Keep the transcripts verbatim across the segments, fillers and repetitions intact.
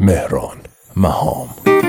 مهران مهام.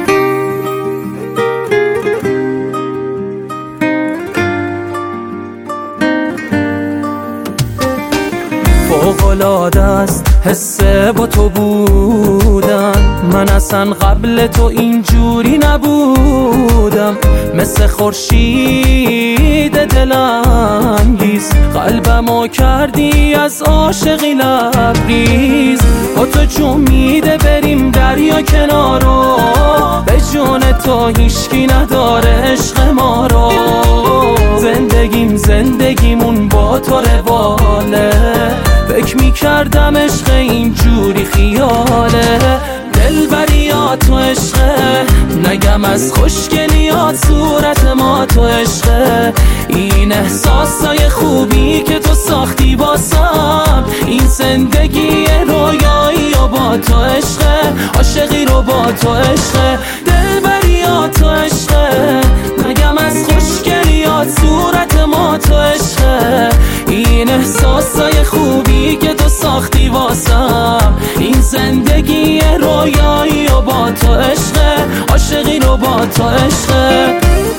فوق‌العاده است حس با تو بودن، من اصلا قبل تو اینجوری نبودم. مثل خورشید دلانگیز قلبمو کردی از عاشقی لبریز. با تو جون میده بریم دریا کنارو، به جون تو هیچکی نداره عشق ما رو. زندگیم زندگیمون با تو رواله، فکر میکردم عشق اینجوری خیاله. دلبریات تو عشقه، نگم از خوشگلیات صورت ما تو عشقه. این احساسای خوبی که تو ساختی باسم، این زندگی رویایی و با تو عشقه، عاشقی رو با تو عشقه. دلبریات تو عشقه، نگم از خوشگلیات صورت ما تو عشقه. این احساسای خوبی که تو ساختی واسم، این زندگی رویایی و با تو عشقه، عاشقی رو با تو عشقه.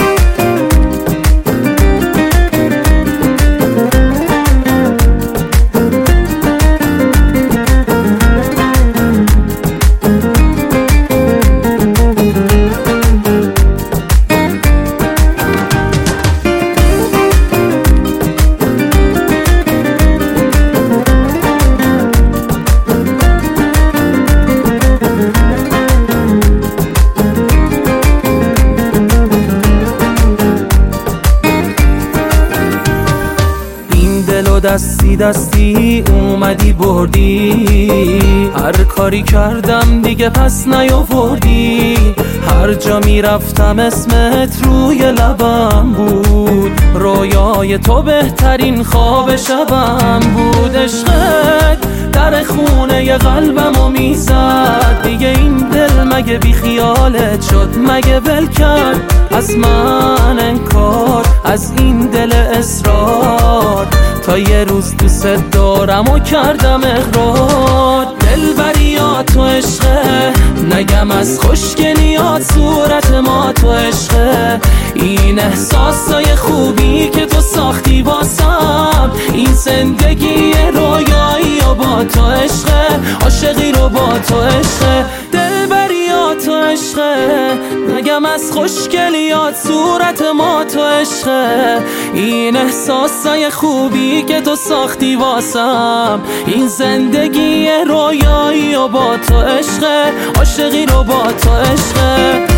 دستی دستی اومدی بردی، هر کاری کردم دیگه پس نیاوردی. هر جا میرفتم اسمت روی لبم بود، رویای تو بهترین خواب شبم بود. عشقت در خونه قلبمو میزد، دیگه این دل مگه بی خیالت شد؟ مگه ول کرد از من انکار، از این دل اصرار؟ تا یه روز دوست دارم و کردم اقرار. دلبریات تو عشقه، نگم از خوشگلیات صورت ما تو عشقه. این احساسای خوبی که تو ساختی واسم، این زندگی رویایی و با تو عشقه، عاشقی رو با تو عشقه. دلبریات تو عشقه، نگم از خوشگلیات صورت ما تو عشقه. این احساسای خوبی که تو ساختی واسم، این زندگی رویایی و با تو عشقه، عاشقی رو با تو عشقه.